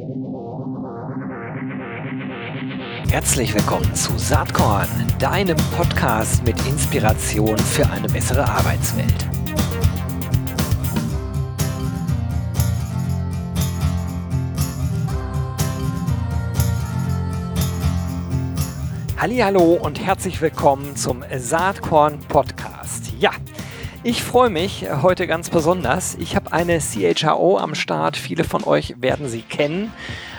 Herzlich willkommen zu Saatkorn, deinem Podcast mit Inspiration für eine bessere Arbeitswelt. Hallihallo und herzlich willkommen zum Saatkorn Podcast. Ja, ich freue mich heute ganz besonders. Ich habe eine CHRO am Start. Viele von euch werden sie kennen.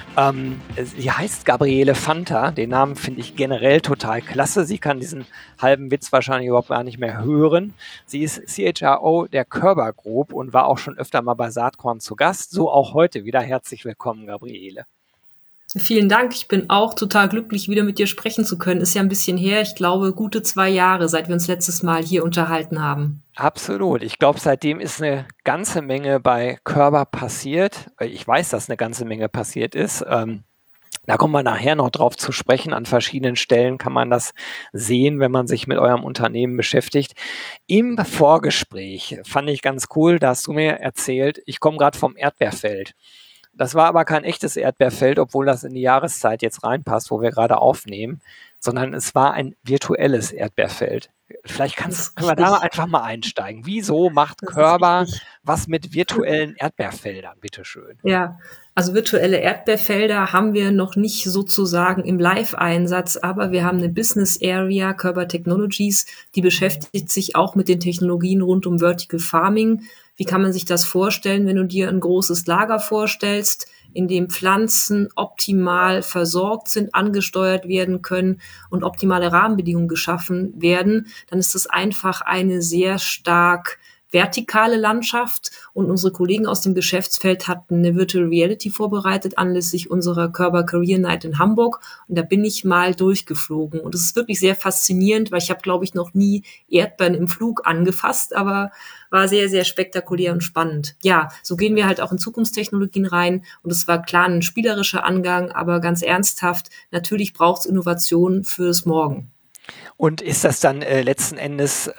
Sie heißt Gabriele Fanta. Den Namen finde ich generell total klasse. Sie kann diesen halben Witz wahrscheinlich überhaupt gar nicht mehr hören. Sie ist CHRO der Körber Group und war auch schon öfter mal bei Saatkorn zu Gast. So auch heute wieder. Herzlich willkommen, Gabriele. Vielen Dank. Ich bin auch total glücklich, wieder mit dir sprechen zu können. Ist ja ein bisschen her. Ich glaube, gute 2 Jahre, seit wir uns letztes Mal hier unterhalten haben. Absolut. Ich glaube, seitdem ist eine ganze Menge bei Körber passiert. Ich weiß, dass eine ganze Menge passiert ist. Da kommen wir nachher noch drauf zu sprechen. An verschiedenen Stellen kann man das sehen, wenn man sich mit eurem Unternehmen beschäftigt. Im Vorgespräch fand ich ganz cool, da hast du mir erzählt, ich komme gerade vom Erdbeerfeld. Das war aber kein echtes Erdbeerfeld, obwohl das in die Jahreszeit jetzt reinpasst, wo wir gerade aufnehmen, sondern es war ein virtuelles Erdbeerfeld. Vielleicht können wir da einfach mal einsteigen. Wieso macht Körber was mit virtuellen Erdbeerfeldern? Bitteschön. Ja, also virtuelle Erdbeerfelder haben wir noch nicht sozusagen im Live-Einsatz, aber wir haben eine Business Area, Körber Technologies, die beschäftigt sich auch mit den Technologien rund um Vertical Farming. Wie kann man sich das vorstellen, wenn du dir ein großes Lager vorstellst, in dem Pflanzen optimal versorgt sind, angesteuert werden können und optimale Rahmenbedingungen geschaffen werden, dann ist das einfach eine sehr stark vertikale Landschaft, und unsere Kollegen aus dem Geschäftsfeld hatten eine Virtual Reality vorbereitet anlässlich unserer Körber Career Night in Hamburg, und da bin ich mal durchgeflogen, und es ist wirklich sehr faszinierend, weil ich habe, glaube ich, noch nie Erdbeeren im Flug angefasst, aber war sehr, sehr spektakulär und spannend. Ja, so gehen wir halt auch in Zukunftstechnologien rein, und es war klar ein spielerischer Angang, aber ganz ernsthaft, natürlich braucht es Innovation fürs Morgen. Und ist das dann letzten Endes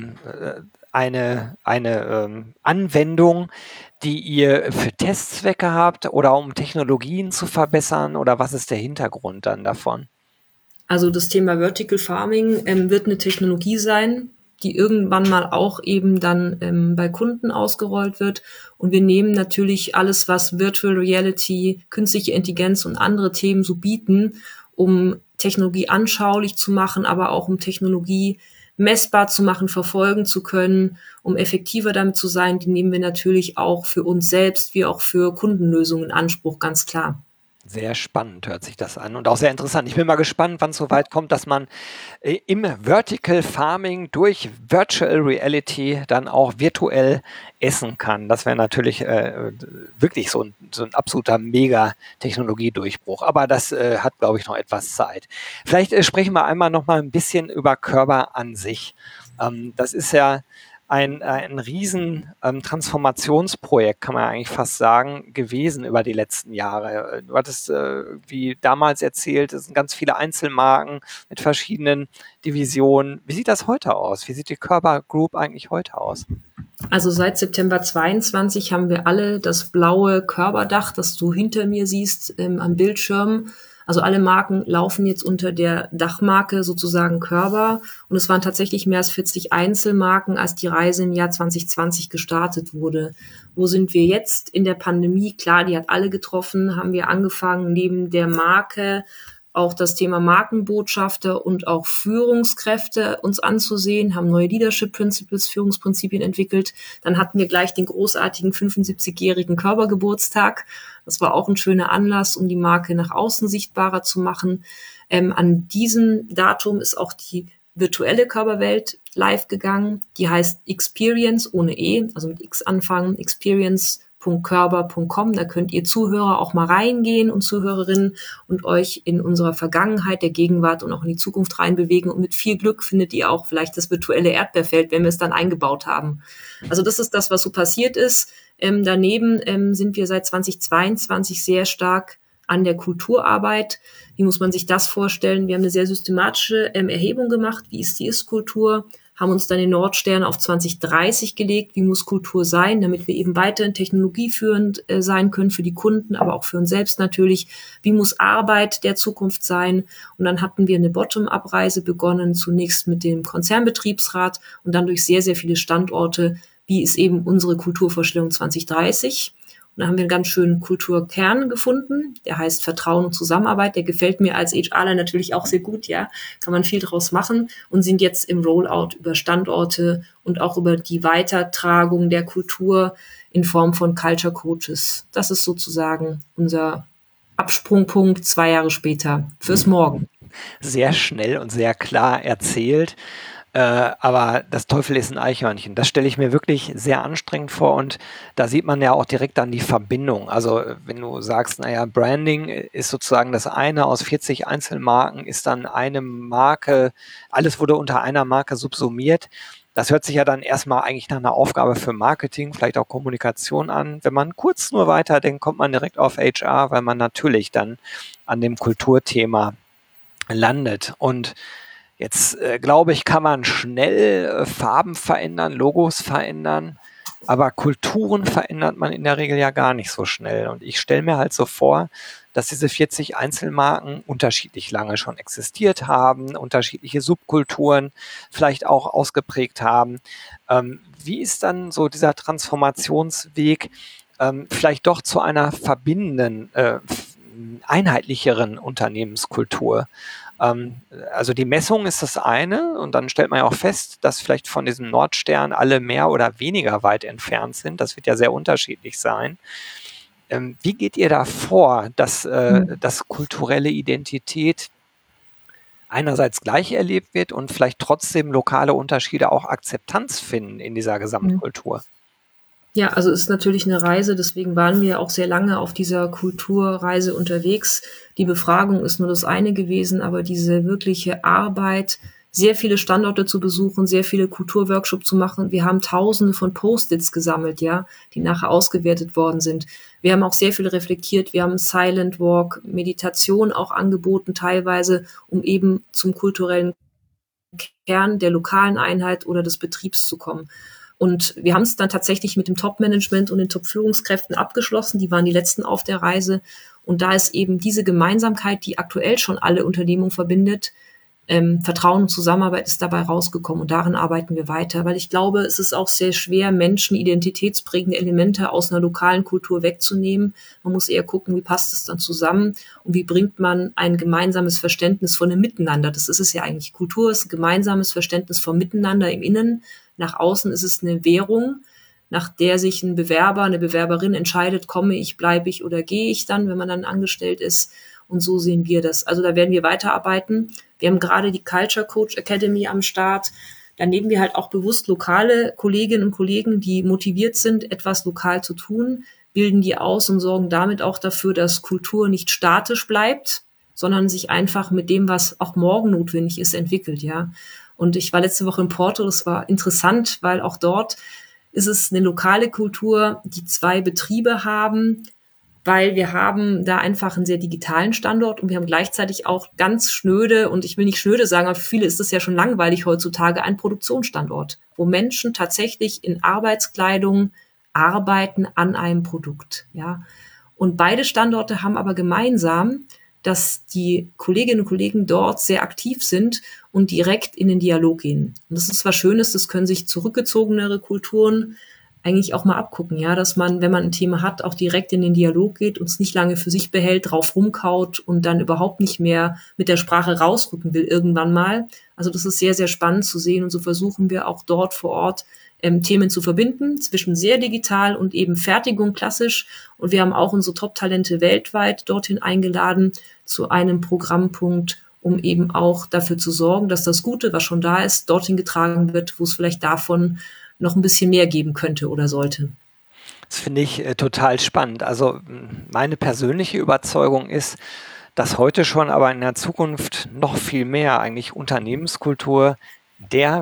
eine Anwendung, die ihr für Testzwecke habt oder um Technologien zu verbessern, oder was ist der Hintergrund dann davon? Also das Thema Vertical Farming wird eine Technologie sein, die irgendwann mal auch eben dann bei Kunden ausgerollt wird. Und wir nehmen natürlich alles, was Virtual Reality, künstliche Intelligenz und andere Themen so bieten, um Technologie anschaulich zu machen, aber auch um Technologie messbar zu machen, verfolgen zu können, um effektiver damit zu sein. Die nehmen wir natürlich auch für uns selbst wie auch für Kundenlösungen in Anspruch, ganz klar. Sehr spannend hört sich das an und auch sehr interessant. Ich bin mal gespannt, wann es so weit kommt, dass man im Vertical Farming durch Virtual Reality dann auch virtuell essen kann. Das wäre natürlich wirklich so ein absoluter Mega-Technologiedurchbruch. Aber das hat, glaube ich, noch etwas Zeit. Vielleicht sprechen wir einmal noch mal ein bisschen über Körber an sich. Das ist ja ein riesen Transformationsprojekt, kann man eigentlich fast sagen, gewesen über die letzten Jahre. Du hattest, wie damals erzählt, es sind ganz viele Einzelmarken mit verschiedenen Divisionen. Wie sieht das heute aus? Wie sieht die Körber Group eigentlich heute aus? Also seit September 22 haben wir alle das blaue Körberdach, das du hinter mir siehst, am Bildschirm. Also alle Marken laufen jetzt unter der Dachmarke sozusagen Körber. Und es waren tatsächlich mehr als 40 Einzelmarken, als die Reise im Jahr 2020 gestartet wurde. Wo sind wir jetzt in der Pandemie? Klar, die hat alle getroffen, haben wir angefangen, neben der Marke auch das Thema Markenbotschafter und auch Führungskräfte uns anzusehen, haben neue Leadership Principles, Führungsprinzipien entwickelt. Dann hatten wir gleich den großartigen 75-jährigen Körbergeburtstag. Das war auch ein schöner Anlass, um die Marke nach außen sichtbarer zu machen. An diesem Datum ist auch die virtuelle Körberwelt live gegangen. Die heißt Experience ohne E, also mit X anfangen, experience.körber.com. Da könnt ihr Zuhörer auch mal reingehen und Zuhörerinnen und euch in unserer Vergangenheit, der Gegenwart und auch in die Zukunft reinbewegen. Und mit viel Glück findet ihr auch vielleicht das virtuelle Erdbeerfeld, wenn wir es dann eingebaut haben. Also das ist das, was so passiert ist. Daneben sind wir seit 2022 sehr stark an der Kulturarbeit. Wie muss man sich das vorstellen? Wir haben eine sehr systematische Erhebung gemacht. Wie ist die Ist-Kultur? haben uns dann den Nordstern auf 2030 gelegt. Wie muss Kultur sein, damit wir eben weiterhin technologieführend sein können für die Kunden, aber auch für uns selbst natürlich. Wie muss Arbeit der Zukunft sein? Und dann hatten wir eine Bottom-up-Reise begonnen, zunächst mit dem Konzernbetriebsrat und dann durch sehr, sehr viele Standorte. Wie ist eben unsere Kulturvorstellung 2030? Und dann haben wir einen ganz schönen Kulturkern gefunden, der heißt Vertrauen und Zusammenarbeit. Der gefällt mir als HRler natürlich auch sehr gut, ja. Kann man viel draus machen und sind jetzt im Rollout über Standorte und auch über die Weitertragung der Kultur in Form von Culture Coaches. Das ist sozusagen unser Absprungpunkt 2 Jahre später fürs Morgen. Sehr schnell und sehr klar erzählt. Aber das Teufel ist ein Eichhörnchen. Das stelle ich mir wirklich sehr anstrengend vor und da sieht man ja auch direkt dann die Verbindung. Also wenn du sagst, naja, Branding ist sozusagen das eine aus 40 Einzelmarken, ist dann eine Marke, alles wurde unter einer Marke subsumiert. Das hört sich ja dann erstmal eigentlich nach einer Aufgabe für Marketing, vielleicht auch Kommunikation an. Wenn man kurz nur weiterdenkt, kommt man direkt auf HR, weil man natürlich dann an dem Kulturthema landet. Und jetzt, glaube ich, kann man schnell Farben verändern, Logos verändern, aber Kulturen verändert man in der Regel ja gar nicht so schnell. Und ich stelle mir halt so vor, dass diese 40 Einzelmarken unterschiedlich lange schon existiert haben, unterschiedliche Subkulturen vielleicht auch ausgeprägt haben. Wie ist dann so dieser Transformationsweg vielleicht doch zu einer verbindenden, einheitlicheren Unternehmenskultur? Also die Messung ist das eine und dann stellt man ja auch fest, dass vielleicht von diesem Nordstern alle mehr oder weniger weit entfernt sind. Das wird ja sehr unterschiedlich sein. Wie geht ihr da vor, dass kulturelle Identität einerseits gleich erlebt wird und vielleicht trotzdem lokale Unterschiede auch Akzeptanz finden in dieser Gesamtkultur? Ja, also es ist natürlich eine Reise, deswegen waren wir auch sehr lange auf dieser Kulturreise unterwegs. Die Befragung ist nur das eine gewesen, aber diese wirkliche Arbeit, sehr viele Standorte zu besuchen, sehr viele Kulturworkshops zu machen. Wir haben Tausende von Post-its gesammelt, ja, die nachher ausgewertet worden sind. Wir haben auch sehr viel reflektiert. Wir haben Silent Walk, Meditation auch angeboten teilweise, um eben zum kulturellen Kern der lokalen Einheit oder des Betriebs zu kommen. Und wir haben es dann tatsächlich mit dem Top-Management und den Top-Führungskräften abgeschlossen. Die waren die letzten auf der Reise. Und da ist eben diese Gemeinsamkeit, die aktuell schon alle Unternehmungen verbindet, Vertrauen und Zusammenarbeit ist dabei rausgekommen. Und daran arbeiten wir weiter. Weil ich glaube, es ist auch sehr schwer, Menschen identitätsprägende Elemente aus einer lokalen Kultur wegzunehmen. Man muss eher gucken, wie passt es dann zusammen und wie bringt man ein gemeinsames Verständnis von einem Miteinander. Das ist es ja eigentlich. Kultur ist ein gemeinsames Verständnis vom Miteinander im Innen. Nach außen ist es eine Währung, nach der sich ein Bewerber, eine Bewerberin entscheidet, komme ich, bleibe ich oder gehe ich dann, wenn man dann angestellt ist. Und so sehen wir das. Also da werden wir weiterarbeiten. Wir haben gerade die Culture Coach Academy am Start. Da nehmen wir halt auch bewusst lokale Kolleginnen und Kollegen, die motiviert sind, etwas lokal zu tun, bilden die aus und sorgen damit auch dafür, dass Kultur nicht statisch bleibt, sondern sich einfach mit dem, was auch morgen notwendig ist, entwickelt, ja. Und ich war letzte Woche in Porto, das war interessant, weil auch dort ist es eine lokale Kultur, die 2 Betriebe haben, weil wir haben da einfach einen sehr digitalen Standort und wir haben gleichzeitig auch ganz schnöde, und ich will nicht schnöde sagen, aber für viele ist das ja schon langweilig heutzutage, einen Produktionsstandort, wo Menschen tatsächlich in Arbeitskleidung arbeiten an einem Produkt, ja. Und beide Standorte haben aber gemeinsam, dass die Kolleginnen und Kollegen dort sehr aktiv sind und direkt in den Dialog gehen. Und das ist was Schönes, das können sich zurückgezogenere Kulturen eigentlich auch mal abgucken, ja, dass man, wenn man ein Thema hat, auch direkt in den Dialog geht und es nicht lange für sich behält, drauf rumkaut und dann überhaupt nicht mehr mit der Sprache rausrücken will irgendwann mal. Also das ist sehr, sehr spannend zu sehen und so versuchen wir auch dort vor Ort Themen zu verbinden, zwischen sehr digital und eben Fertigung klassisch. Und wir haben auch unsere Top-Talente weltweit dorthin eingeladen zu einem Programmpunkt, um eben auch dafür zu sorgen, dass das Gute, was schon da ist, dorthin getragen wird, wo es vielleicht davon noch ein bisschen mehr geben könnte oder sollte. Das finde ich total spannend. Also meine persönliche Überzeugung ist, dass heute schon, aber in der Zukunft noch viel mehr eigentlich Unternehmenskultur der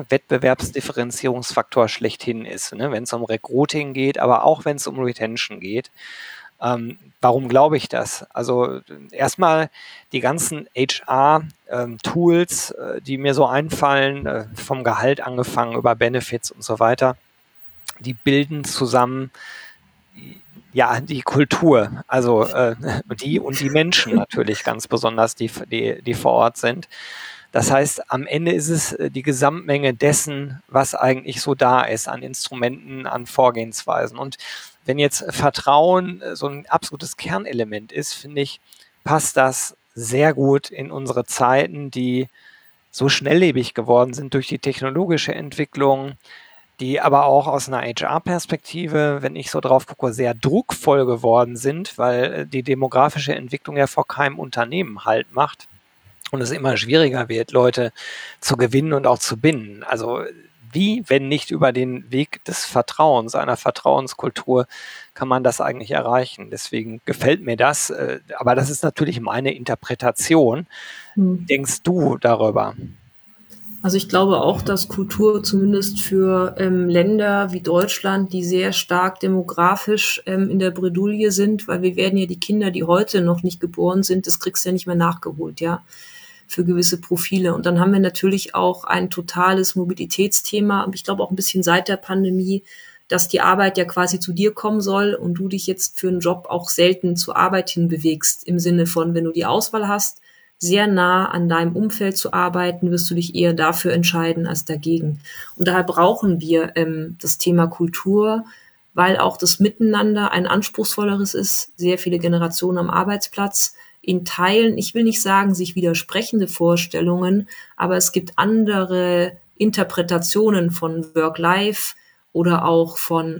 Wettbewerbsdifferenzierungsfaktor schlechthin ist, ne? Wenn es um Recruiting geht, aber auch wenn es um Retention geht. Warum glaube ich das? Also erstmal die ganzen HR-Tools, die mir so einfallen, vom Gehalt angefangen über Benefits und so weiter, die bilden zusammen ja die Kultur, also die und die Menschen natürlich ganz besonders, die vor Ort sind. Das heißt, am Ende ist es die Gesamtmenge dessen, was eigentlich so da ist an Instrumenten, an Vorgehensweisen. Und wenn jetzt Vertrauen so ein absolutes Kernelement ist, finde ich, passt das sehr gut in unsere Zeiten, die so schnelllebig geworden sind durch die technologische Entwicklung, die aber auch aus einer HR-Perspektive, wenn ich so drauf gucke, sehr druckvoll geworden sind, weil die demografische Entwicklung ja vor keinem Unternehmen Halt macht und es immer schwieriger wird, Leute zu gewinnen und auch zu binden. Also wie, wenn nicht über den Weg des Vertrauens, einer Vertrauenskultur, kann man das eigentlich erreichen. Deswegen gefällt mir das, aber das ist natürlich meine Interpretation. Wie denkst du darüber? Also ich glaube auch, dass Kultur zumindest für Länder wie Deutschland, die sehr stark demografisch in der Bredouille sind, weil wir werden ja die Kinder, die heute noch nicht geboren sind, das kriegst du ja nicht mehr nachgeholt, ja, für gewisse Profile. Und dann haben wir natürlich auch ein totales Mobilitätsthema, und ich glaube auch ein bisschen seit der Pandemie, dass die Arbeit ja quasi zu dir kommen soll und du dich jetzt für einen Job auch selten zur Arbeit hin bewegst, im Sinne von, wenn du die Auswahl hast, sehr nah an deinem Umfeld zu arbeiten, wirst du dich eher dafür entscheiden als dagegen. Und daher brauchen wir das Thema Kultur, weil auch das Miteinander ein anspruchsvolleres ist, sehr viele Generationen am Arbeitsplatz, in Teilen, ich will nicht sagen, sich widersprechende Vorstellungen, aber es gibt andere Interpretationen von Work-Life oder auch von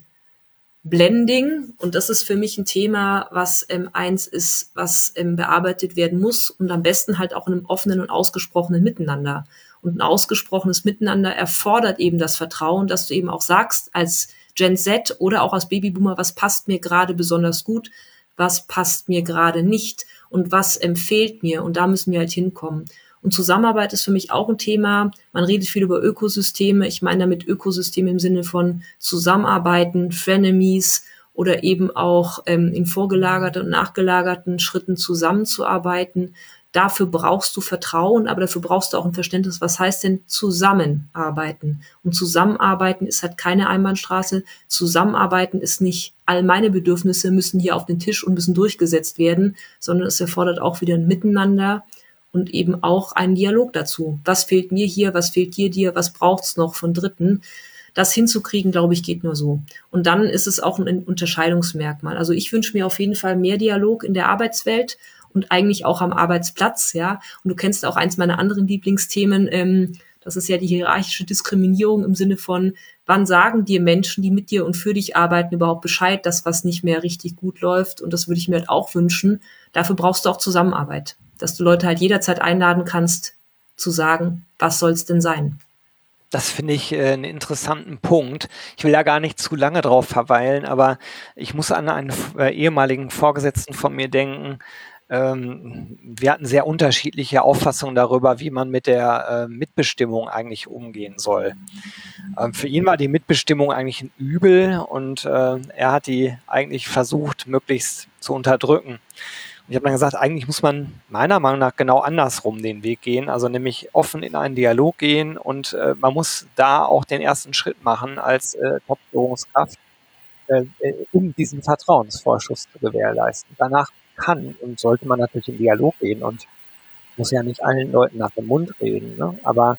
Blending, und das ist für mich ein Thema, was eins ist, was bearbeitet werden muss, und am besten halt auch in einem offenen und ausgesprochenen Miteinander. Und ein ausgesprochenes Miteinander erfordert eben das Vertrauen, dass du eben auch sagst, als Gen Z oder auch als Babyboomer, was passt mir gerade besonders gut, was passt mir gerade nicht und was empfiehlt mir, und da müssen wir halt hinkommen. Und Zusammenarbeit ist für mich auch ein Thema. Man redet viel über Ökosysteme. Ich meine damit Ökosysteme im Sinne von Zusammenarbeiten, Frenemies oder eben auch in vorgelagerten und nachgelagerten Schritten zusammenzuarbeiten. Dafür brauchst du Vertrauen, aber dafür brauchst du auch ein Verständnis, was heißt denn zusammenarbeiten? Und zusammenarbeiten ist halt keine Einbahnstraße. Zusammenarbeiten ist nicht, all meine Bedürfnisse müssen hier auf den Tisch und müssen durchgesetzt werden, sondern es erfordert auch wieder ein Miteinander und eben auch einen Dialog dazu. Was fehlt mir hier, was fehlt dir, was braucht's noch von Dritten? Das hinzukriegen, glaube ich, geht nur so. Und dann ist es auch ein Unterscheidungsmerkmal. Also ich wünsche mir auf jeden Fall mehr Dialog in der Arbeitswelt und eigentlich auch am Arbeitsplatz, ja. Und du kennst auch eins meiner anderen Lieblingsthemen, das ist ja die hierarchische Diskriminierung im Sinne von, wann sagen dir Menschen, die mit dir und für dich arbeiten, überhaupt Bescheid, dass was nicht mehr richtig gut läuft? Und das würde ich mir halt auch wünschen. Dafür brauchst du auch Zusammenarbeit, dass du Leute halt jederzeit einladen kannst, zu sagen, was soll's denn sein? Das finde ich einen interessanten Punkt. Ich will da gar nicht zu lange drauf verweilen, aber ich muss an einen ehemaligen Vorgesetzten von mir denken. Wir hatten sehr unterschiedliche Auffassungen darüber, wie man mit der Mitbestimmung eigentlich umgehen soll. Für ihn war die Mitbestimmung eigentlich ein Übel und er hat die eigentlich versucht, möglichst zu unterdrücken. Und ich habe dann gesagt, eigentlich muss man meiner Meinung nach genau andersrum den Weg gehen, also nämlich offen in einen Dialog gehen, und man muss da auch den ersten Schritt machen als Top-Führungskraft, um diesen Vertrauensvorschuss zu gewährleisten. Danach kann und sollte man natürlich in Dialog gehen und muss ja nicht allen Leuten nach dem Mund reden, ne? Aber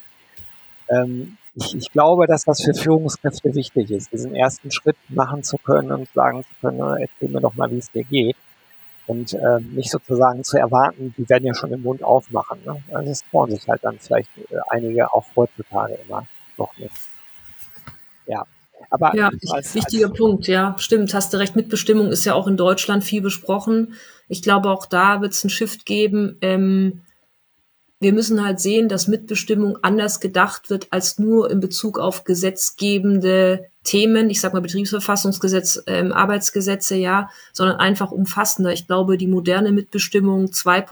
ich glaube, dass das für Führungskräfte wichtig ist, diesen ersten Schritt machen zu können und sagen zu können, erzähl mir doch mal, wie es dir geht. Und nicht sozusagen zu erwarten, die werden ja schon den Mund aufmachen. Ne? Also das trauen sich halt dann vielleicht einige auch heutzutage immer noch nicht. Ja, aber Ja, wichtiger Punkt, ja, stimmt, hast du recht. Mitbestimmung ist ja auch in Deutschland viel besprochen. Ich glaube, auch da wird es einen Shift geben. Wir müssen halt sehen, dass Mitbestimmung anders gedacht wird als nur in Bezug auf gesetzgebende Themen, ich sag mal Betriebsverfassungsgesetz, Arbeitsgesetze, ja, sondern einfach umfassender. Ich glaube, die moderne Mitbestimmung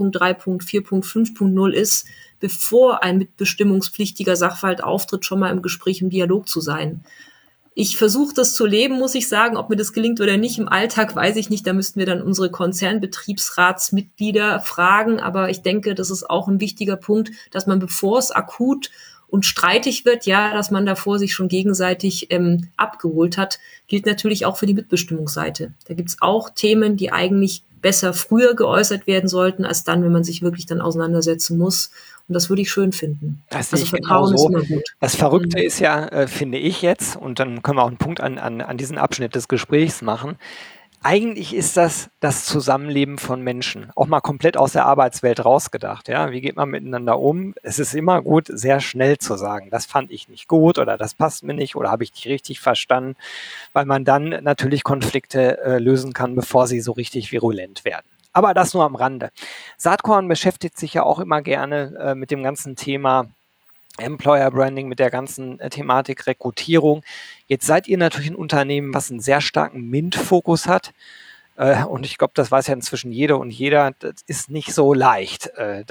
2.3.4.5.0 ist, bevor ein mitbestimmungspflichtiger Sachverhalt auftritt, schon mal im Gespräch, im Dialog zu sein. Ich versuche das zu leben, muss ich sagen. Ob mir das gelingt oder nicht im Alltag, weiß ich nicht. Da müssten wir dann unsere Konzernbetriebsratsmitglieder fragen. Aber ich denke, das ist auch ein wichtiger Punkt, dass man, bevor es akut und streitig wird, ja, dass man davor sich schon gegenseitig abgeholt hat, gilt natürlich auch für die Mitbestimmungsseite. Da gibt's auch Themen, die eigentlich besser früher geäußert werden sollten, als dann, wenn man sich wirklich dann auseinandersetzen muss. Und das würde ich schön finden. Das sehe Also ich Vertrauen ist genauso. immer gut. Das Verrückte ist ja, finde ich jetzt, und dann können wir auch einen Punkt an diesen Abschnitt des Gesprächs machen. Eigentlich ist das Zusammenleben von Menschen, auch mal komplett aus der Arbeitswelt rausgedacht. Ja? Wie geht man miteinander um? Es ist immer gut, sehr schnell zu sagen, das fand ich nicht gut oder das passt mir nicht oder habe ich nicht richtig verstanden, weil man dann natürlich Konflikte lösen kann, bevor sie so richtig virulent werden. Aber das nur am Rande. Saatkorn beschäftigt sich ja auch immer gerne mit dem ganzen Thema Employer Branding, mit der ganzen Thematik Rekrutierung. Jetzt seid ihr natürlich ein Unternehmen, was einen sehr starken MINT-Fokus hat. Und ich glaube, das weiß ja inzwischen jede und jeder. Das ist nicht so leicht,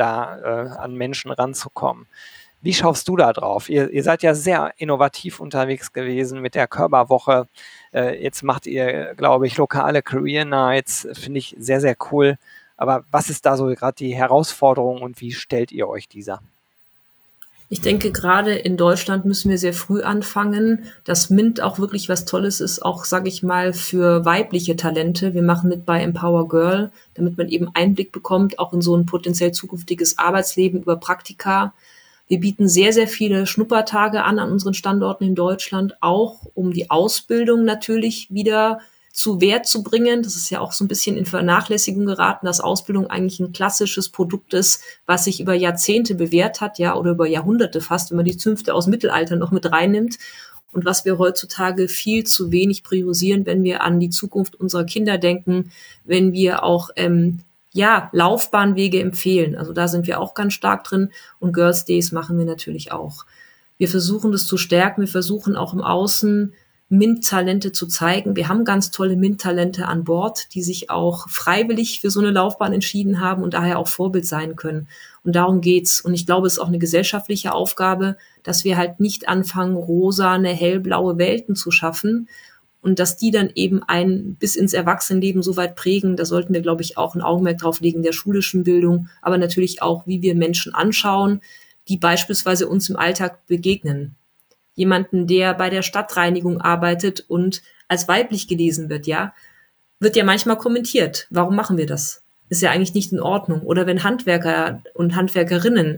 da an Menschen ranzukommen. Wie schaust du da drauf? Ihr seid ja sehr innovativ unterwegs gewesen mit der Körperwoche. Jetzt macht ihr, glaube ich, lokale Career Nights. Finde ich sehr, sehr cool. Aber was ist da so gerade die Herausforderung und wie stellt ihr euch dieser? Ich denke, gerade in Deutschland müssen wir sehr früh anfangen, dass MINT auch wirklich was Tolles ist, auch, sage ich mal, für weibliche Talente. Wir machen mit bei Empower Girl, damit man eben Einblick bekommt, auch in so ein potenziell zukünftiges Arbeitsleben über Praktika. Wir bieten sehr, sehr viele Schnuppertage an unseren Standorten in Deutschland, auch um die Ausbildung natürlich wieder zu Wert zu bringen. Das ist ja auch so ein bisschen in Vernachlässigung geraten, dass Ausbildung eigentlich ein klassisches Produkt ist, was sich über Jahrzehnte bewährt hat, ja, oder über Jahrhunderte fast, wenn man die Zünfte aus dem Mittelalter noch mit reinnimmt. Und was wir heutzutage viel zu wenig priorisieren, wenn wir an die Zukunft unserer Kinder denken, wenn wir auch Laufbahnwege empfehlen. Also da sind wir auch ganz stark drin und Girls Days machen wir natürlich auch. Wir versuchen das zu stärken, wir versuchen auch im Außen MINT-Talente zu zeigen. Wir haben ganz tolle MINT-Talente an Bord, die sich auch freiwillig für so eine Laufbahn entschieden haben und daher auch Vorbild sein können. Und darum geht's. Und ich glaube, es ist auch eine gesellschaftliche Aufgabe, dass wir halt nicht anfangen, rosane, hellblaue Welten zu schaffen und dass die dann eben ein bis ins Erwachsenenleben so weit prägen. Da sollten wir, glaube ich, auch ein Augenmerk drauf legen in der schulischen Bildung, aber natürlich auch, wie wir Menschen anschauen, die beispielsweise uns im Alltag begegnen. Jemanden, der bei der Stadtreinigung arbeitet und als weiblich gelesen wird, ja, wird ja manchmal kommentiert. Warum machen wir das? Ist ja eigentlich nicht in Ordnung. Oder wenn Handwerker und Handwerkerinnen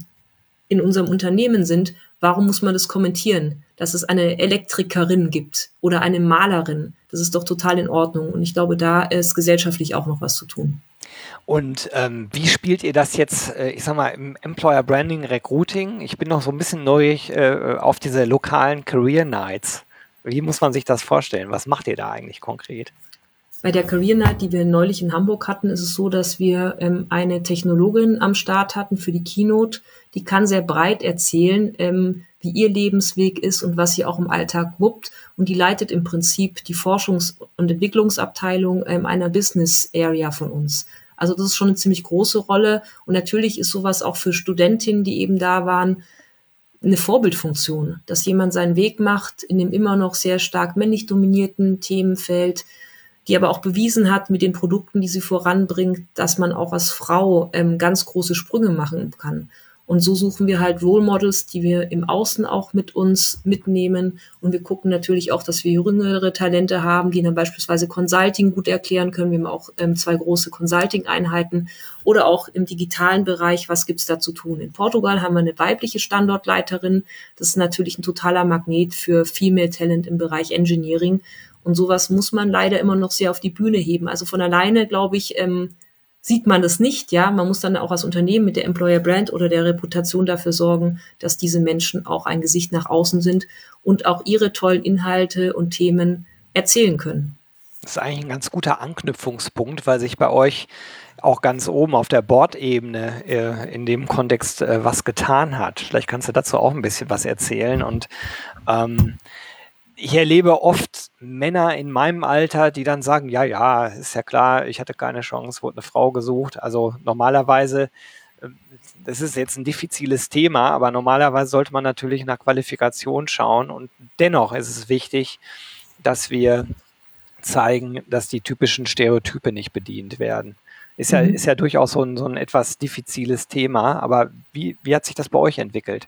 in unserem Unternehmen sind, warum muss man das kommentieren? Dass es eine Elektrikerin gibt oder eine Malerin. Das ist doch total in Ordnung. Und ich glaube, da ist gesellschaftlich auch noch was zu tun. Und wie spielt ihr das jetzt, ich sag mal, im Employer Branding Recruiting? Ich bin noch so ein bisschen neugierig auf diese lokalen Career Nights. Wie muss man sich das vorstellen? Was macht ihr da eigentlich konkret? Bei der Career Night, die wir neulich in Hamburg hatten, ist es so, dass wir eine Technologin am Start hatten für die Keynote. Die kann sehr breit erzählen, wie ihr Lebensweg ist und was sie auch im Alltag wuppt. Und die leitet im Prinzip die Forschungs- und Entwicklungsabteilung einer Business Area von uns. Also das ist schon eine ziemlich große Rolle. Und natürlich ist sowas auch für Studentinnen, die eben da waren, eine Vorbildfunktion, dass jemand seinen Weg macht in dem immer noch sehr stark männlich dominierten Themenfeld, die aber auch bewiesen hat mit den Produkten, die sie voranbringt, dass man auch als Frau ganz große Sprünge machen kann. Und so suchen wir halt Role Models, die wir im Außen auch mit uns mitnehmen. Und wir gucken natürlich auch, dass wir jüngere Talente haben, die dann beispielsweise Consulting gut erklären können. Wir haben auch 2 große Consulting-Einheiten oder auch im digitalen Bereich. Was gibt's da zu tun? In Portugal haben wir eine weibliche Standortleiterin. Das ist natürlich ein totaler Magnet für Female Talent im Bereich Engineering. Und sowas muss man leider immer noch sehr auf die Bühne heben. Also von alleine, glaube ich, sieht man das nicht, ja. Man muss dann auch als Unternehmen mit der Employer Brand oder der Reputation dafür sorgen, dass diese Menschen auch ein Gesicht nach außen sind und auch ihre tollen Inhalte und Themen erzählen können. Das ist eigentlich ein ganz guter Anknüpfungspunkt, weil sich bei euch auch ganz oben auf der Board-Ebene in dem Kontext was getan hat. Vielleicht kannst du dazu auch ein bisschen was erzählen. Und ich erlebe oft Männer in meinem Alter, die dann sagen, ja, ist ja klar, ich hatte keine Chance, wurde eine Frau gesucht. Also normalerweise das ist jetzt ein diffiziles Thema, aber normalerweise sollte man natürlich nach Qualifikation schauen und dennoch ist es wichtig, dass wir zeigen, dass die typischen Stereotype nicht bedient werden. Ist ja durchaus so ein etwas diffiziles Thema, aber wie hat sich das bei euch entwickelt?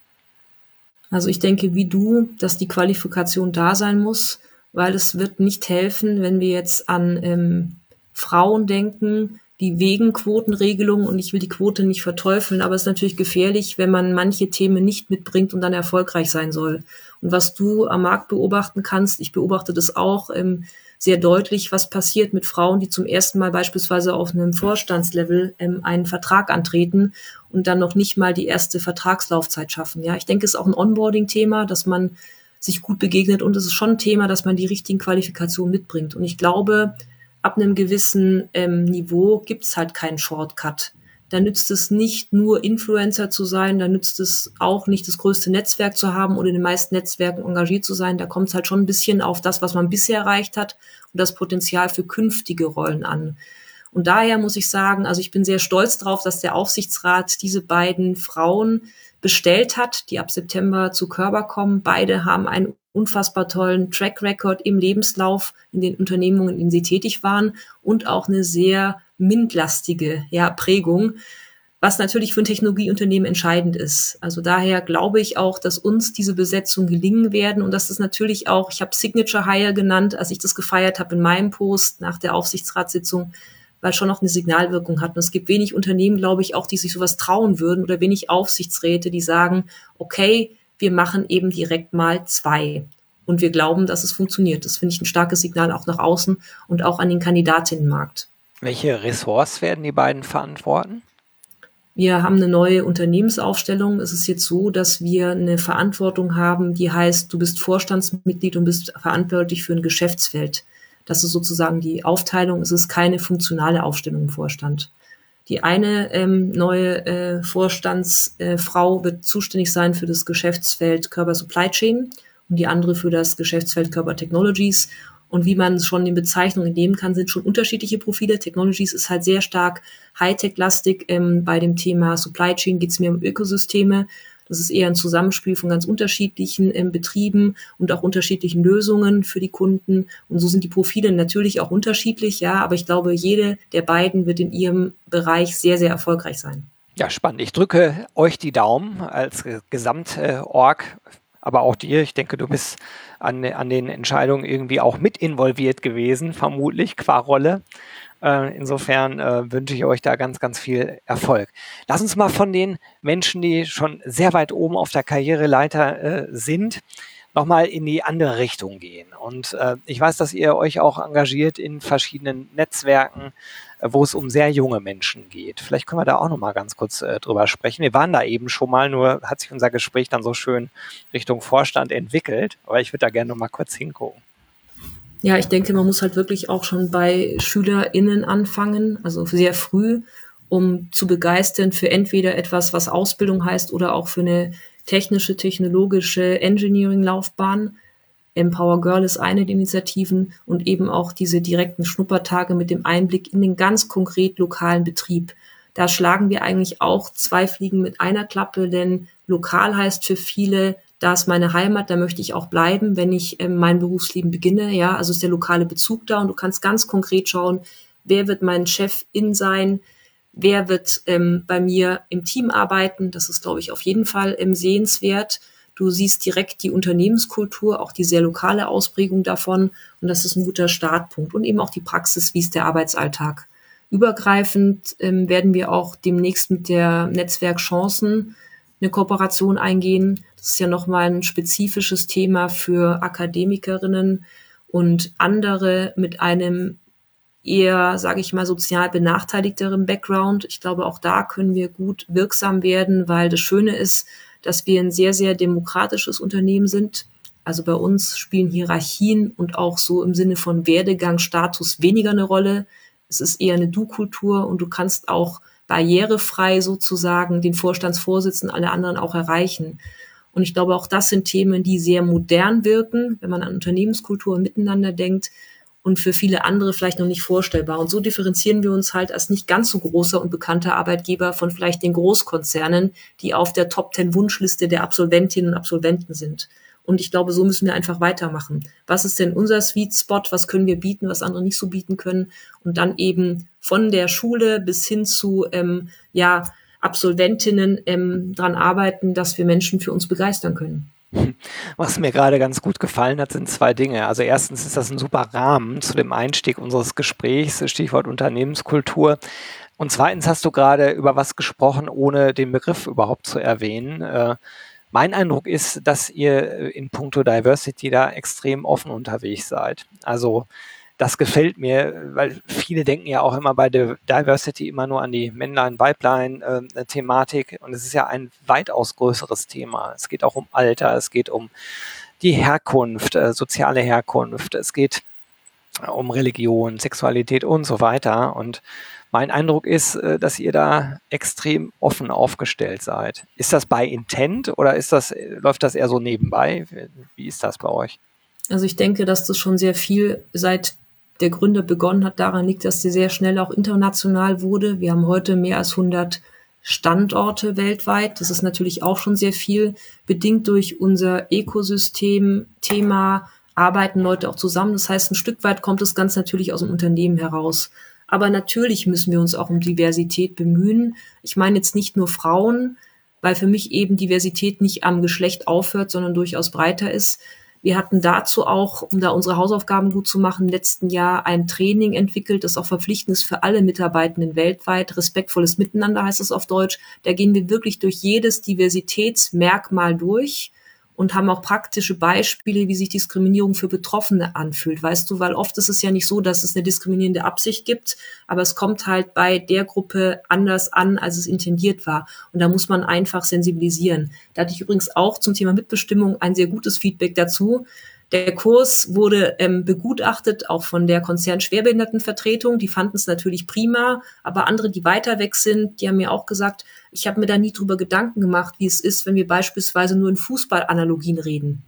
Also ich denke, wie du, dass die Qualifikation da sein muss, weil es wird nicht helfen, wenn wir jetzt an Frauen denken, die wegen Quotenregelungen, und ich will die Quote nicht verteufeln, aber es ist natürlich gefährlich, wenn man manche Themen nicht mitbringt und dann erfolgreich sein soll. Und was du am Markt beobachten kannst, ich beobachte das auch sehr deutlich, was passiert mit Frauen, die zum ersten Mal beispielsweise auf einem Vorstandslevel einen Vertrag antreten und dann noch nicht mal die erste Vertragslaufzeit schaffen. Ja, ich denke, es ist auch ein Onboarding-Thema, dass man sich gut begegnet und es ist schon ein Thema, dass man die richtigen Qualifikationen mitbringt. Und ich glaube, ab einem gewissen Niveau gibt's halt keinen Shortcut. Da nützt es nicht nur Influencer zu sein, da nützt es auch nicht das größte Netzwerk zu haben oder in den meisten Netzwerken engagiert zu sein. Da kommt es halt schon ein bisschen auf das, was man bisher erreicht hat und das Potenzial für künftige Rollen an. Und daher muss ich sagen, also ich bin sehr stolz drauf, dass der Aufsichtsrat diese beiden Frauen bestellt hat, die ab September zu Körber kommen. Beide haben einen unfassbar tollen Track Record im Lebenslauf in den Unternehmungen, in denen sie tätig waren und auch eine sehr MINT-lastige Prägung, was natürlich für ein Technologieunternehmen entscheidend ist. Also daher glaube ich auch, dass uns diese Besetzung gelingen werden und dass das natürlich auch, ich habe Signature Hire genannt, als ich das gefeiert habe in meinem Post nach der Aufsichtsratssitzung, weil schon noch eine Signalwirkung hat. Und es gibt wenig Unternehmen, glaube ich, auch die sich sowas trauen würden oder wenig Aufsichtsräte, die sagen, okay, wir machen eben direkt mal 2. Und wir glauben, dass es funktioniert. Das finde ich ein starkes Signal auch nach außen und auch an den Kandidatinnenmarkt. Welche Ressorts werden die beiden verantworten? Wir haben eine neue Unternehmensaufstellung. Es ist jetzt so, dass wir eine Verantwortung haben, die heißt, du bist Vorstandsmitglied und bist verantwortlich für ein Geschäftsfeld. Das ist sozusagen die Aufteilung. Es ist keine funktionale Aufstellung im Vorstand. Die eine neue Vorstandsfrau wird zuständig sein für das Geschäftsfeld Körber Supply Chain und die andere für das Geschäftsfeld Körber Technologies. Und wie man schon den Bezeichnungen nehmen kann, sind schon unterschiedliche Profile. Technologies ist halt sehr stark Hightech-lastig. Bei dem Thema Supply Chain geht es mehr um Ökosysteme. Das ist eher ein Zusammenspiel von ganz unterschiedlichen Betrieben und auch unterschiedlichen Lösungen für die Kunden. Und so sind die Profile natürlich auch unterschiedlich, ja. Aber ich glaube, jede der beiden wird in ihrem Bereich sehr, sehr erfolgreich sein. Ja, spannend. Ich drücke euch die Daumen als Gesamtorg, aber auch dir. Ich denke, du bist an den Entscheidungen irgendwie auch mit involviert gewesen, vermutlich qua Rolle. Insofern wünsche ich euch da ganz, ganz viel Erfolg. Lass uns mal von den Menschen, die schon sehr weit oben auf der Karriereleiter sind, nochmal in die andere Richtung gehen. Und ich weiß, dass ihr euch auch engagiert in verschiedenen Netzwerken, wo es um sehr junge Menschen geht. Vielleicht können wir da auch nochmal ganz kurz drüber sprechen. Wir waren da eben schon mal, nur hat sich unser Gespräch dann so schön Richtung Vorstand entwickelt. Aber ich würde da gerne nochmal kurz hingucken. Ja, ich denke, man muss halt wirklich auch schon bei SchülerInnen anfangen, also sehr früh, um zu begeistern für entweder etwas, was Ausbildung heißt oder auch für eine technische, technologische Engineering-Laufbahn. Empower Girl ist eine der Initiativen und eben auch diese direkten Schnuppertage mit dem Einblick in den ganz konkret lokalen Betrieb. Da schlagen wir eigentlich auch 2 Fliegen mit einer Klappe, denn lokal heißt für viele, da ist meine Heimat, da möchte ich auch bleiben, wenn ich mein Berufsleben beginne. Ja, also ist der lokale Bezug da und du kannst ganz konkret schauen, wer wird mein Chefin sein, wer wird bei mir im Team arbeiten. Das ist, glaube ich, auf jeden Fall sehenswert. Du siehst direkt die Unternehmenskultur, auch die sehr lokale Ausprägung davon. Und das ist ein guter Startpunkt. Und eben auch die Praxis, wie ist der Arbeitsalltag. Übergreifend werden wir auch demnächst mit der Netzwerk Chancen eine Kooperation eingehen. Das ist ja nochmal ein spezifisches Thema für Akademikerinnen und andere mit einem eher, sage ich mal, sozial benachteiligteren Background. Ich glaube, auch da können wir gut wirksam werden, weil das Schöne ist, dass wir ein sehr, sehr demokratisches Unternehmen sind. Also bei uns spielen Hierarchien und auch so im Sinne von Werdegang, Status weniger eine Rolle. Es ist eher eine Du-Kultur und du kannst auch barrierefrei sozusagen den Vorstandsvorsitzenden, alle anderen auch erreichen. Und ich glaube, auch das sind Themen, die sehr modern wirken, wenn man an Unternehmenskultur und Miteinander denkt. und für viele andere vielleicht noch nicht vorstellbar. Und so differenzieren wir uns halt als nicht ganz so großer und bekannter Arbeitgeber von vielleicht den Großkonzernen, die auf der Top-10-Wunschliste der Absolventinnen und Absolventen sind. Und ich glaube, so müssen wir einfach weitermachen. Was ist denn unser Sweet Spot? Was können wir bieten, was andere nicht so bieten können? Und dann eben von der Schule bis hin zu Absolventinnen dran arbeiten, dass wir Menschen für uns begeistern können. Was mir gerade ganz gut gefallen hat, sind 2 Dinge. Also erstens ist das ein super Rahmen zu dem Einstieg unseres Gesprächs, Stichwort Unternehmenskultur. Und zweitens hast du gerade über was gesprochen, ohne den Begriff überhaupt zu erwähnen. Mein Eindruck ist, dass ihr in puncto Diversity da extrem offen unterwegs seid. Also das gefällt mir, weil viele denken ja auch immer bei der Diversity immer nur an die Männlein-Weiblein-Thematik und es ist ja ein weitaus größeres Thema. Es geht auch um Alter, es geht um die Herkunft, soziale Herkunft, es geht um Religion, Sexualität und so weiter. Und mein Eindruck ist, dass ihr da extrem offen aufgestellt seid. Ist das bei Intent oder läuft das eher so nebenbei? Wie ist das bei euch? Also ich denke, dass das schon sehr viel seit der Gründer begonnen hat, daran liegt, dass sie sehr schnell auch international wurde. Wir haben heute mehr als 100 Standorte weltweit. Das ist natürlich auch schon sehr viel. Bedingt durch unser Ökosystem-Thema arbeiten Leute auch zusammen. Das heißt, ein Stück weit kommt es ganz natürlich aus dem Unternehmen heraus. Aber natürlich müssen wir uns auch um Diversität bemühen. Ich meine jetzt nicht nur Frauen, weil für mich eben Diversität nicht am Geschlecht aufhört, sondern durchaus breiter ist. Wir hatten dazu auch, um da unsere Hausaufgaben gut zu machen, im letzten Jahr ein Training entwickelt, das auch verpflichtend ist für alle Mitarbeitenden weltweit. Respektvolles Miteinander heißt es auf Deutsch. Da gehen wir wirklich durch jedes Diversitätsmerkmal durch und haben auch praktische Beispiele, wie sich Diskriminierung für Betroffene anfühlt. Weißt du, weil oft ist es ja nicht so, dass es eine diskriminierende Absicht gibt, aber es kommt halt bei der Gruppe anders an, als es intendiert war. Und da muss man einfach sensibilisieren. Da hatte ich übrigens auch zum Thema Mitbestimmung ein sehr gutes Feedback dazu. Der Kurs wurde begutachtet, auch von der Konzern-Schwerbehindertenvertretung. Die fanden es natürlich prima, aber andere, die weiter weg sind, die haben mir auch gesagt, ich habe mir da nie drüber Gedanken gemacht, wie es ist, wenn wir beispielsweise nur in Fußballanalogien reden.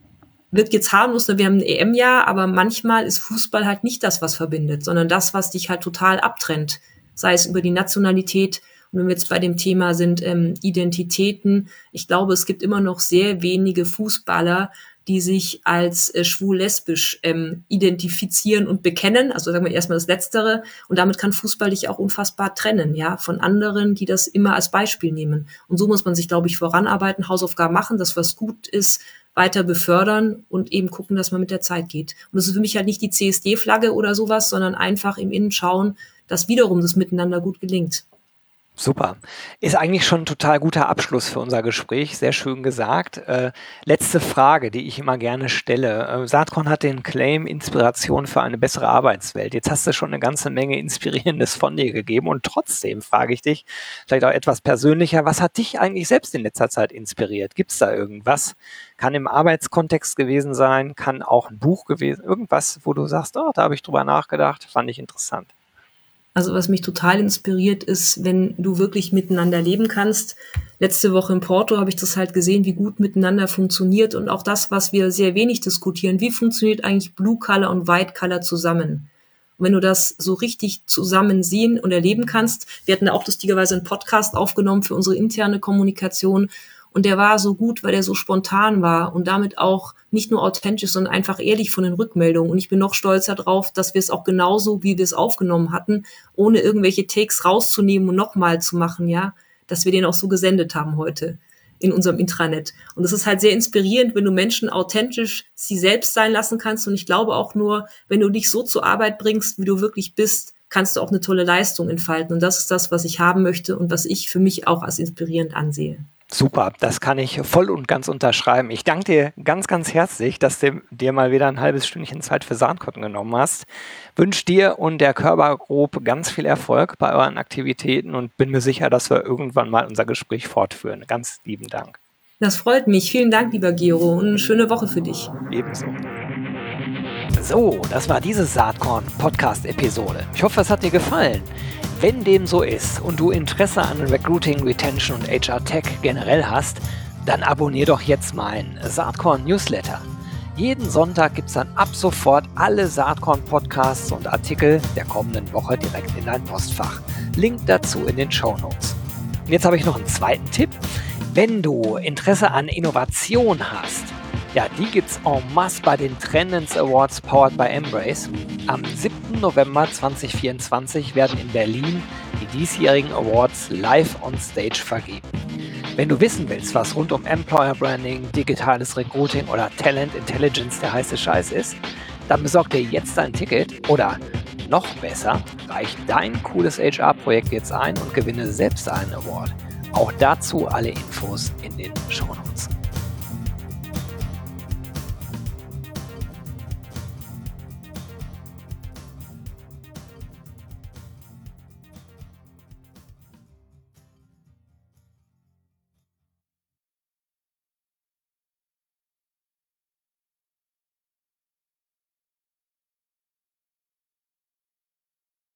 Wird jetzt harmlos, wir haben ein EM-Jahr, aber manchmal ist Fußball halt nicht das, was verbindet, sondern das, was dich halt total abtrennt, sei es über die Nationalität. Und wenn wir jetzt bei dem Thema sind, Identitäten, ich glaube, es gibt immer noch sehr wenige Fußballer, die sich als schwul-lesbisch identifizieren und bekennen. Also sagen wir erstmal das Letztere. Und damit kann Fußball dich auch unfassbar trennen, ja, von anderen, die das immer als Beispiel nehmen. Und so muss man sich, glaube ich, voranarbeiten, Hausaufgaben machen, das, was gut ist, weiter befördern und eben gucken, dass man mit der Zeit geht. Und das ist für mich halt nicht die CSD-Flagge oder sowas, sondern einfach im Innen schauen, dass wiederum das Miteinander gut gelingt. Super. Ist eigentlich schon ein total guter Abschluss für unser Gespräch. Sehr schön gesagt. Letzte Frage, die ich immer gerne stelle. Saatkorn hat den Claim Inspiration für eine bessere Arbeitswelt. Jetzt hast du schon eine ganze Menge Inspirierendes von dir gegeben und trotzdem frage ich dich, vielleicht auch etwas persönlicher, was hat dich eigentlich selbst in letzter Zeit inspiriert? Gibt es da irgendwas? Kann im Arbeitskontext gewesen sein, kann auch ein Buch gewesen, irgendwas, wo du sagst, oh, da habe ich drüber nachgedacht, fand ich interessant. Also was mich total inspiriert ist, wenn du wirklich miteinander leben kannst. Letzte Woche in Porto habe ich das halt gesehen, wie gut miteinander funktioniert und auch das, was wir sehr wenig diskutieren. Wie funktioniert eigentlich Blue Color und White Color zusammen? Und wenn du das so richtig zusammen sehen und erleben kannst, wir hatten auch lustigerweise einen Podcast aufgenommen für unsere interne Kommunikation und der war so gut, weil er so spontan war und damit auch nicht nur authentisch, sondern einfach ehrlich von den Rückmeldungen. Und ich bin noch stolzer drauf, dass wir es auch genauso, wie wir es aufgenommen hatten, ohne irgendwelche Takes rauszunehmen und nochmal zu machen, ja, dass wir den auch so gesendet haben heute in unserem Intranet. Und das ist halt sehr inspirierend, wenn du Menschen authentisch sie selbst sein lassen kannst. Und ich glaube auch nur, wenn du dich so zur Arbeit bringst, wie du wirklich bist, kannst du auch eine tolle Leistung entfalten. Und das ist das, was ich haben möchte und was ich für mich auch als inspirierend ansehe. Super, das kann ich voll und ganz unterschreiben. Ich danke dir ganz, ganz herzlich, dass du dir mal wieder ein halbes Stündchen Zeit für Saatkorn genommen hast. Wünsche dir und der Körber Group ganz viel Erfolg bei euren Aktivitäten und bin mir sicher, dass wir irgendwann mal unser Gespräch fortführen. Ganz lieben Dank. Das freut mich. Vielen Dank, lieber Gero, und eine schöne Woche für dich. Ebenso. So, das war diese Saatkorn-Podcast-Episode. Ich hoffe, es hat dir gefallen. Wenn dem so ist und du Interesse an Recruiting, Retention und HR Tech generell hast, dann abonnier doch jetzt meinen Saatkorn Newsletter. Jeden Sonntag gibt es dann ab sofort alle Saatkorn-Podcasts und Artikel der kommenden Woche direkt in dein Postfach. Link dazu in den Shownotes. Und jetzt habe ich noch einen zweiten Tipp. Wenn du Interesse an Innovation hast, ja, die gibt's en masse bei den Trendens Awards powered by Embrace. Am 7. November 2024 werden in Berlin die diesjährigen Awards live on stage vergeben. Wenn du wissen willst, was rund um Employer Branding, digitales Recruiting oder Talent Intelligence der heiße Scheiß ist, dann besorg dir jetzt ein Ticket oder noch besser, reich dein cooles HR-Projekt jetzt ein und gewinne selbst einen Award. Auch dazu alle Infos in den Shownotes.